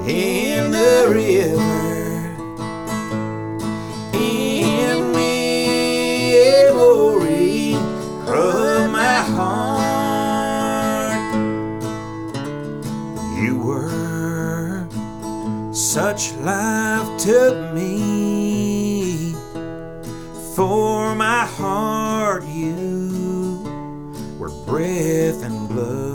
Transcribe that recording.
in the river. In memory of my heart, you were such life to me. For my heart, you were breath and blood.